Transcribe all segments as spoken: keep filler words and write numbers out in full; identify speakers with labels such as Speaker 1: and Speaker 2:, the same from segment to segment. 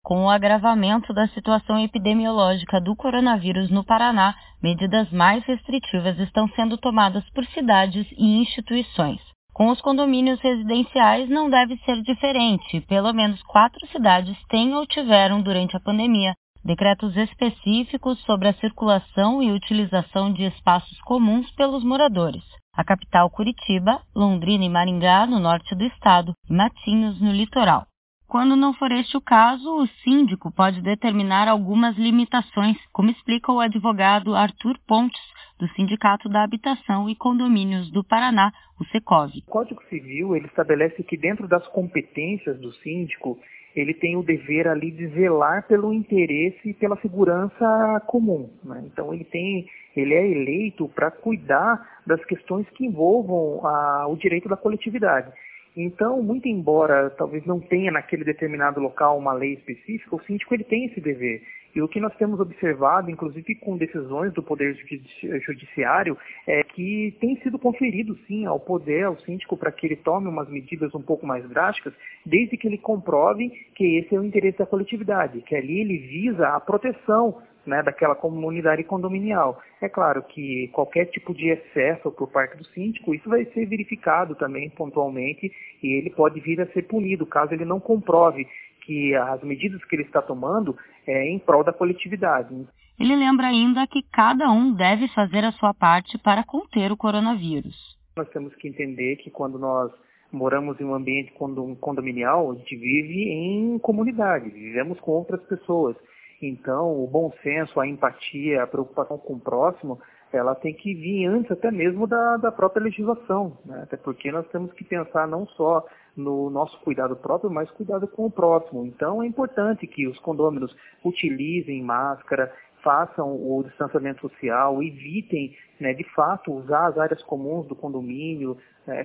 Speaker 1: Com o agravamento da situação epidemiológica do coronavírus no Paraná, medidas mais restritivas estão sendo tomadas por cidades e instituições. Com os condomínios residenciais não deve ser diferente. Pelo menos quatro cidades têm ou tiveram, durante a pandemia, decretos específicos sobre a circulação e utilização de espaços comuns pelos moradores. A capital, Curitiba, Londrina e Maringá, no norte do estado, e Matinhos, no litoral. Quando não for este o caso, o síndico pode determinar algumas limitações, como explica o advogado Arthur Pontes, do Sindicato da Habitação e Condomínios do Paraná, o Secov.
Speaker 2: O Código Civil ele estabelece que dentro das competências do síndico, ele tem o dever ali de zelar pelo interesse e pela segurança comum, né? Então ele tem, ele é eleito para cuidar das questões que envolvam a, o direito da coletividade. Então, muito embora talvez não tenha naquele determinado local uma lei específica, o síndico ele tem esse dever. E o que nós temos observado, inclusive com decisões do Poder Judiciário, é que tem sido conferido, sim, ao poder, ao síndico, para que ele tome umas medidas um pouco mais drásticas, desde que ele comprove que esse é o interesse da coletividade, que ali ele visa a proteção, né, daquela comunidade condominial. É claro que qualquer tipo de excesso por parte do síndico, isso vai ser verificado também pontualmente e ele pode vir a ser punido, caso ele não comprove que as medidas que ele está tomando é em prol da coletividade.
Speaker 1: Ele lembra ainda que cada um deve fazer a sua parte para conter o coronavírus.
Speaker 2: Nós temos que entender que quando nós moramos em um ambiente condominial, a gente vive em comunidade, vivemos com outras pessoas. Então, o bom senso, a empatia, a preocupação com o próximo, ela tem que vir antes até mesmo da, da própria legislação, né? Até porque nós temos que pensar não só no nosso cuidado próprio, mas cuidado com o próximo. Então, é importante que os condôminos utilizem máscara, façam o distanciamento social, evitem, né, de fato, usar as áreas comuns do condomínio, é,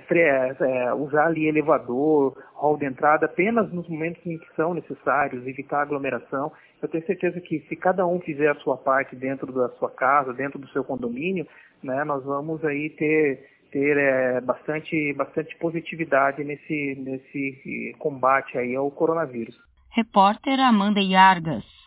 Speaker 2: é, usar ali elevador, hall de entrada, apenas nos momentos em que são necessários, evitar aglomeração. Eu tenho certeza que se cada um fizer a sua parte dentro da sua casa, dentro do seu condomínio, né, nós vamos aí ter, ter é, bastante, bastante positividade nesse, nesse combate aí ao coronavírus.
Speaker 1: Repórter Amanda Iargas.